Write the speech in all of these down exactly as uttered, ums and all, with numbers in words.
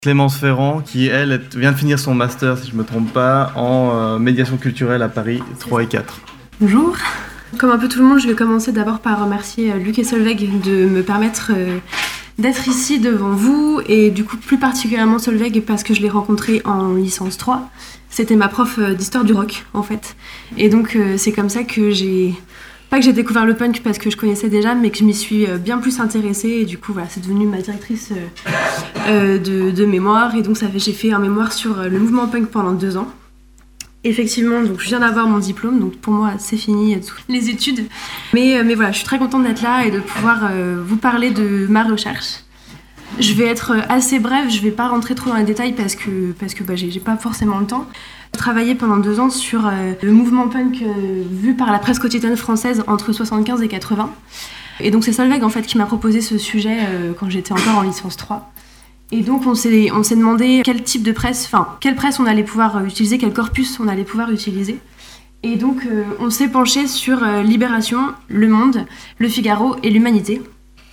Clémence Ferrand, qui elle est- vient de finir son master, si je ne me trompe pas, en euh, médiation culturelle à Paris trois et quatre. Bonjour. Comme un peu tout le monde, je vais commencer d'abord par remercier Luc et Solveig de me permettre euh, d'être ici devant vous, et du coup plus particulièrement Solveig parce que je l'ai rencontrée en licence trois. C'était ma prof d'histoire du rock en fait. Et donc euh, c'est comme ça que j'ai... Pas que j'ai découvert le punk parce que je connaissais déjà, mais que je m'y suis bien plus intéressée, et du coup voilà, c'est devenu ma directrice euh, euh, de, de mémoire, et donc ça fait, j'ai fait un mémoire sur le mouvement punk pendant deux ans. Effectivement, donc je viens d'avoir mon diplôme, donc pour moi c'est fini toutes les études, mais, mais voilà, je suis très contente d'être là et de pouvoir euh, vous parler de ma recherche. Je vais être assez brève, je vais pas rentrer trop dans les détails parce que, parce que bah, j'ai, j'ai pas forcément le temps. J'ai travaillé pendant deux ans sur euh, le mouvement punk euh, vu par la presse quotidienne française entre soixante-quinze et quatre-vingts. Et donc c'est Solveig en fait qui m'a proposé ce sujet euh, quand j'étais encore en licence trois. Et donc on s'est, on s'est demandé quel type de presse, enfin quelle presse on allait pouvoir utiliser, quel corpus on allait pouvoir utiliser. Et donc euh, on s'est penché sur euh, Libération, Le Monde, Le Figaro et l'Humanité.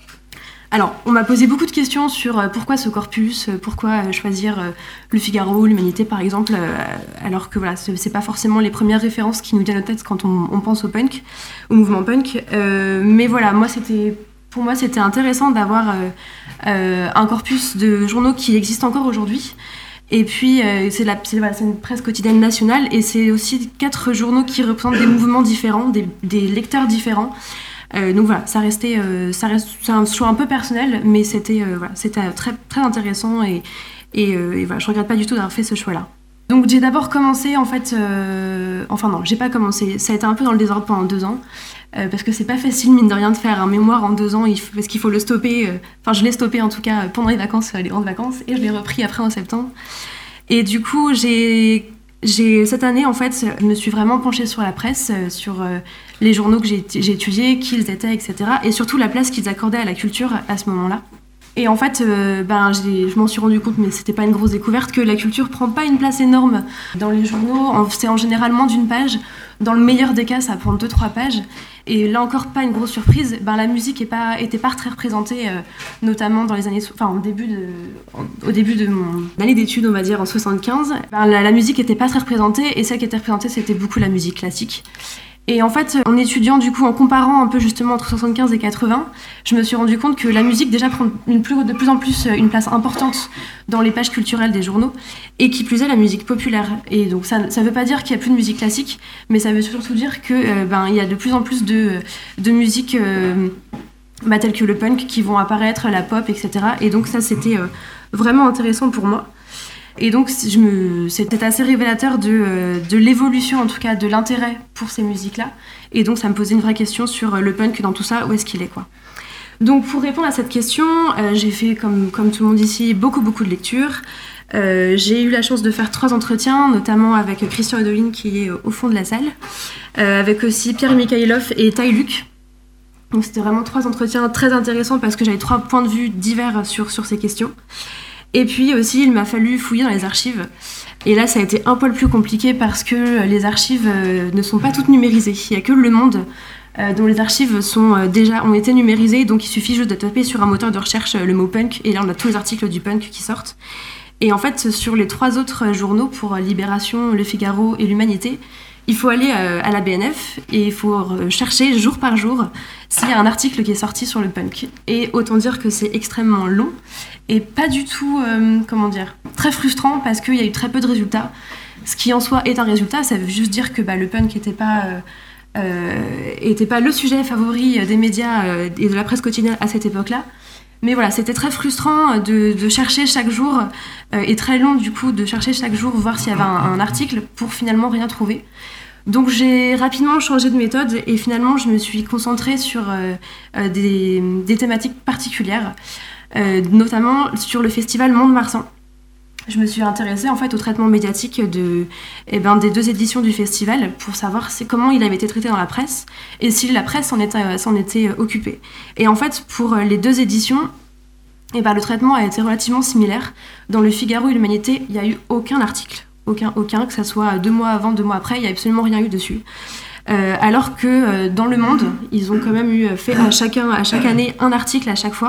Alors, on m'a posé beaucoup de questions sur euh, pourquoi ce corpus, euh, pourquoi euh, choisir euh, Le Figaro, l'Humanité par exemple, euh, alors que voilà, c'est, c'est pas forcément les premières références qui nous viennent en tête quand on, on pense au punk, au mouvement punk. Euh, mais voilà, moi c'était, pour moi c'était intéressant d'avoir euh, euh, un corpus de journaux qui existe encore aujourd'hui. Et puis euh, c'est, la, c'est, voilà, c'est une presse quotidienne nationale, et c'est aussi quatre journaux qui représentent des mouvements différents, des, des lecteurs différents. Euh, donc voilà, ça restait, euh, ça reste, c'est un choix un peu personnel, mais c'était, euh, voilà, c'était très, très intéressant, et, et, euh, et voilà, je regrette pas du tout d'avoir fait ce choix-là. Donc j'ai d'abord commencé en fait, euh, enfin non, j'ai pas commencé, ça a été un peu dans le désordre pendant deux ans, euh, parce que c'est pas facile mine de rien de faire un mémoire en deux ans, il faut, parce qu'il faut le stopper, euh, enfin je l'ai stoppé en tout cas pendant les vacances, les grandes vacances, et je l'ai repris après en septembre. Et du coup j'ai... J'ai, cette année, en fait, je me suis vraiment penchée sur la presse, euh, sur euh, les journaux que j'ai, j'ai étudiés, qui ils étaient, et cetera. Et surtout la place qu'ils accordaient à la culture à ce moment-là. Et en fait, euh, ben, j'ai, je m'en suis rendu compte, mais c'était pas une grosse découverte, que la culture prend pas une place énorme dans les journaux. C'est en général moins d'une page. Dans le meilleur des cas, ça prend deux, trois pages. Et là encore, pas une grosse surprise, ben, la musique est pas, était pas très représentée, euh, notamment dans les années, enfin, au début de, au début de mon année d'études, on va dire, en soixante-quinze. Ben, la, la musique était pas très représentée, et celle qui était représentée, c'était beaucoup la musique classique. Et en fait, en étudiant, du coup, en comparant un peu justement entre soixante-quinze et quatre-vingts, je me suis rendu compte que la musique déjà prend une plus, de plus en plus une place importante dans les pages culturelles des journaux, et qui plus est la musique populaire. Et donc ça ne veut pas dire qu'il n'y a plus de musique classique, mais ça veut surtout dire qu'il euh, ben, y a de plus en plus de, de musique euh, bah, telle que le punk qui vont apparaître, la pop, et cetera. Et donc ça, c'était euh, vraiment intéressant pour moi. Et donc je me, c'était assez révélateur de, euh, de l'évolution, en tout cas de l'intérêt pour ces musiques-là. Et donc ça me posait une vraie question sur le punk dans tout ça, où est-ce qu'il est, quoi. Donc pour répondre à cette question, euh, j'ai fait, comme, comme tout le monde ici, beaucoup beaucoup de lectures. Euh, j'ai eu la chance de faire trois entretiens, notamment avec Christian Edeline qui est au fond de la salle, euh, avec aussi Pierre Mikhailov et Ty Luc. Donc c'était vraiment trois entretiens très intéressants parce que j'avais trois points de vue divers sur, sur ces questions. Et puis aussi, il m'a fallu fouiller dans les archives. Et là, ça a été un poil plus compliqué parce que les archives euh, ne sont pas toutes numérisées. Il n'y a que Le Monde euh, dont les archives sont, euh, déjà, ont été numérisées. Donc il suffit juste de taper sur un moteur de recherche euh, le mot punk. Et là, on a tous les articles du punk qui sortent. Et en fait, sur les trois autres journaux, pour Libération, Le Figaro et l'Humanité, il faut aller euh, à la B N F et il faut chercher jour par jour s'il y a un article qui est sorti sur le punk. Et autant dire que c'est extrêmement long et pas du tout, euh, comment dire, très frustrant parce qu'il y a eu très peu de résultats. Ce qui en soi est un résultat, ça veut juste dire que bah, le punk n'était pas, euh, euh, était pas le sujet favori des médias euh, et de la presse quotidienne à cette époque-là. Mais voilà, c'était très frustrant de, de chercher chaque jour, euh, et très long du coup, de chercher chaque jour, voir s'il y avait un, un article pour finalement rien trouver. Donc j'ai rapidement changé de méthode et finalement je me suis concentrée sur euh, euh, des, des thématiques particulières, euh, notamment sur le festival Mont-de-Marsan. Je me suis intéressée en fait au traitement médiatique de, eh ben, des deux éditions du festival pour savoir c'est, comment il avait été traité dans la presse et si la presse s'en était, s'en était occupée. Et en fait pour les deux éditions, eh ben, le traitement a été relativement similaire. Dans Le Figaro et l'Humanité, il n'y a eu aucun article. Aucun, aucun, que ça soit deux mois avant, deux mois après, il n'y a absolument rien eu dessus. Euh, alors que euh, dans Le Monde, ils ont quand même eu fait à, chacun, à chaque année un article à chaque fois,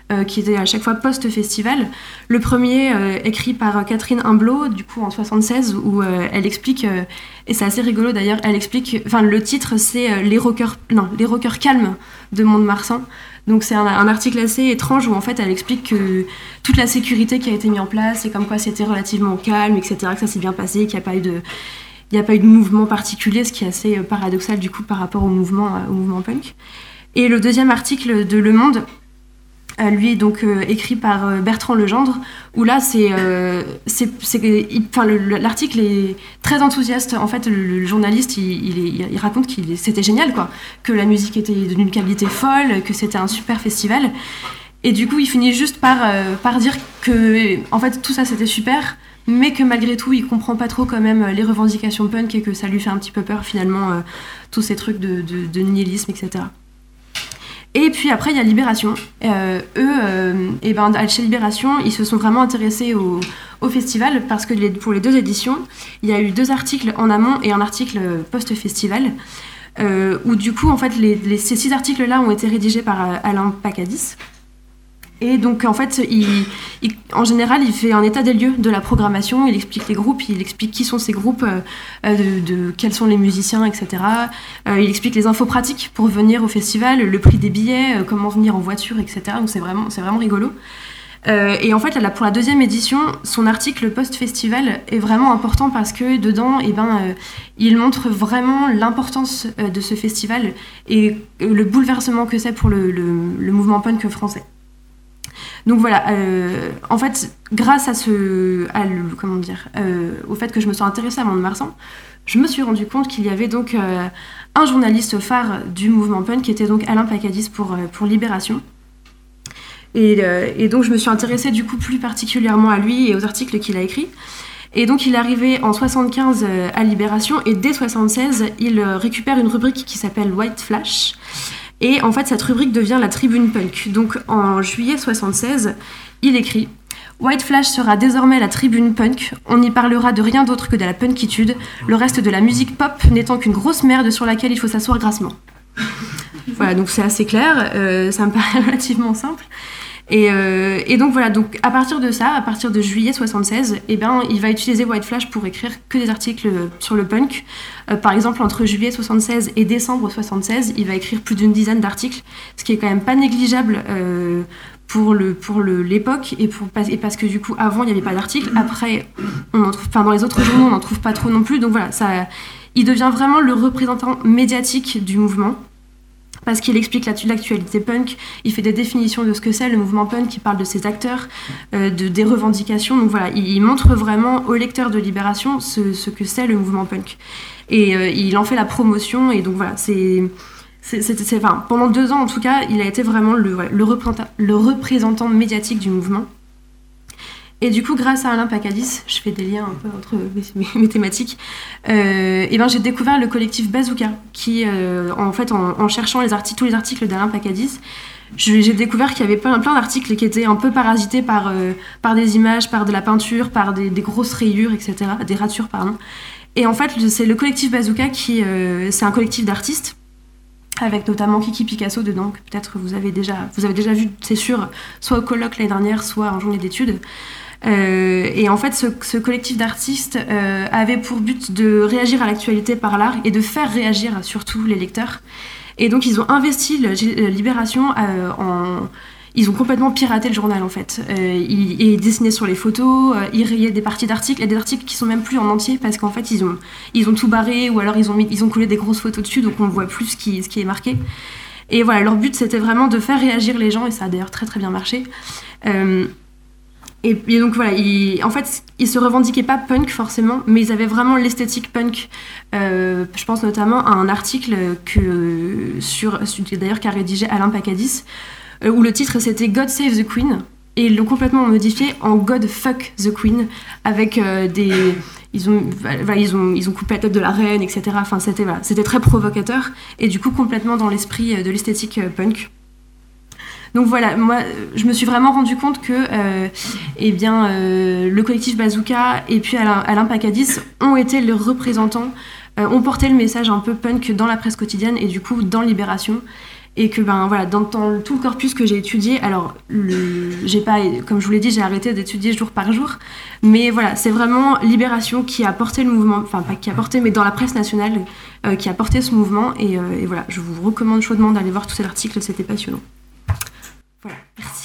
euh, qui étaient à chaque fois post-festival. Le premier, euh, écrit par Catherine Humblot, du coup en soixante-seize, où euh, elle explique, euh, et c'est assez rigolo d'ailleurs, elle explique, enfin le titre c'est euh, les rockers, non, les rockers calmes de Mont-de-Marsan. Donc c'est un, un article assez étrange où en fait elle explique que toute la sécurité qui a été mise en place et comme quoi c'était relativement calme, et cetera, que ça s'est bien passé, qu'il n'y a pas eu de, il n'y a pas eu de mouvement particulier, ce qui est assez paradoxal du coup par rapport au mouvement, au mouvement punk. Et le deuxième article de Le Monde, euh, lui est donc euh, écrit par euh, Bertrand Legendre, où là c'est, euh, c'est, c'est il, enfin, le, l'article est très enthousiaste. En fait, le, le journaliste il, il, est, il raconte que c'était génial, quoi, que la musique était d'une qualité folle, que c'était un super festival. Et du coup, il finit juste par, euh, par dire que en fait tout ça c'était super, mais que malgré tout, il comprend pas trop quand même les revendications punk et que ça lui fait un petit peu peur finalement, euh, tous ces trucs de, de, de nihilisme, et cetera. Et puis après, il y a Libération. Euh, eux, euh, et ben, chez Libération, ils se sont vraiment intéressés au, au festival parce que les, pour les deux éditions, il y a eu deux articles en amont et un article post-festival, euh, où du coup, en fait, les, les, ces six articles-là ont été rédigés par Alain Pacadis. Et donc, en fait, il, il, en général, il fait un état des lieux de la programmation, il explique les groupes, il explique qui sont ces groupes, euh, de, de quels sont les musiciens, et cetera. Euh, il explique les infos pratiques pour venir au festival, le prix des billets, euh, comment venir en voiture, et cetera. Donc, c'est vraiment, c'est vraiment rigolo. Euh, et en fait, là, pour la deuxième édition, son article post-festival est vraiment important parce que dedans, eh ben, euh, il montre vraiment l'importance euh, de ce festival et euh, le bouleversement que c'est pour le, le, le mouvement punk français. Donc voilà, euh, en fait, grâce à ce, à le, comment dire, euh, au fait que je me suis intéressée à Mont-de-Marsan, je me suis rendu compte qu'il y avait donc euh, un journaliste phare du mouvement punk qui était donc Alain Pacadis pour, euh, pour Libération. Et, euh, et donc je me suis intéressée du coup plus particulièrement à lui et aux articles qu'il a écrits. Et donc il est arrivé en soixante-quinze euh, à Libération et dès soixante-seize, il euh, récupère une rubrique qui s'appelle White Flash. Et en fait, cette rubrique devient la Tribune Punk. Donc, en juillet soixante-seize, il écrit « White Flash sera désormais la Tribune Punk. On n'y parlera de rien d'autre que de la punkitude, le reste de la musique pop n'étant qu'une grosse merde sur laquelle il faut s'asseoir grassement. » Voilà, donc c'est assez clair, euh, ça me paraît relativement simple. Et, euh, et donc voilà, donc à partir de ça, à partir de juillet soixante-seize, eh ben, il va utiliser White Flash pour écrire que des articles sur le punk. Euh, par exemple, entre juillet soixante-seize et décembre soixante-seize, il va écrire plus d'une dizaine d'articles, ce qui est quand même pas négligeable euh, pour, le, pour le, l'époque et, pour, et parce que du coup, avant, il n'y avait pas d'articles. Après, on en trouve, enfin, dans les autres journaux, on n'en trouve pas trop non plus. Donc voilà, ça, il devient vraiment le représentant médiatique du mouvement. Parce qu'il explique l'actualité punk, il fait des définitions de ce que c'est le mouvement punk, il parle de ses acteurs, euh, de, des revendications. Donc voilà, il, il montre vraiment aux lecteurs de Libération ce, ce que c'est le mouvement punk. Et euh, il en fait la promotion, et donc voilà, c'est, c'est, c'est, c'est, enfin, pendant deux ans en tout cas, il a été vraiment le, ouais, le, représentant, le représentant médiatique du mouvement. Et du coup, grâce à Alain Pacadis, je fais des liens un peu entre mes, mes thématiques, euh, et ben, j'ai découvert le collectif Bazooka, qui, euh, en fait, en, en cherchant les articles, tous les articles d'Alain Pacadis, je, j'ai découvert qu'il y avait plein, plein d'articles qui étaient un peu parasités par, euh, par des images, par de la peinture, par des, des grosses rayures, et cetera, des ratures, pardon. Et en fait, c'est le collectif Bazooka qui, euh, c'est un collectif d'artistes, avec notamment Kiki Picasso dedans, que peut-être vous avez déjà, vous avez déjà vu, c'est sûr, soit au colloque l'année dernière, soit en journée d'études. Euh, et en fait, ce, ce collectif d'artistes euh, avait pour but de réagir à l'actualité par l'art et de faire réagir surtout les lecteurs. Et donc, ils ont investi la Libération euh, en... Ils ont complètement piraté le journal, en fait. Euh, ils, ils dessinaient sur les photos, euh, ils rayaient des parties d'articles, et des articles qui sont même plus en entier, parce qu'en fait, ils ont, ils ont tout barré, ou alors ils ont, mis, ils ont collé des grosses photos dessus, donc on ne voit plus ce qui, ce qui est marqué. Et voilà, leur but, c'était vraiment de faire réagir les gens, et ça a d'ailleurs très très bien marché. Euh, Et, et donc voilà, ils, en fait, ils se revendiquaient pas punk forcément, mais ils avaient vraiment l'esthétique punk. Euh, je pense notamment à un article que, sur, d'ailleurs qu'a rédigé Alain Pacadis, euh, où le titre c'était God Save the Queen, et ils l'ont complètement modifié en God Fuck the Queen, avec euh, des... Ils ont, voilà, ils, ont, ils ont coupé la tête de la reine, et cetera. Enfin, c'était, voilà, c'était très provocateur, et du coup complètement dans l'esprit de l'esthétique punk. Donc voilà, moi, je me suis vraiment rendu compte que euh, eh bien, euh, le collectif Bazooka et puis Alain, Alain Pacadis ont été les représentants, euh, ont porté le message un peu punk dans la presse quotidienne et du coup dans Libération. Et que ben voilà, dans, dans tout le corpus que j'ai étudié, alors le, j'ai pas, comme je vous l'ai dit, j'ai arrêté d'étudier jour par jour, mais voilà, c'est vraiment Libération qui a porté le mouvement, enfin pas qui a porté, mais dans la presse nationale, euh, qui a porté ce mouvement, et, euh, et voilà, je vous recommande chaudement d'aller voir tous ces articles, c'était passionnant. Voilà, merci.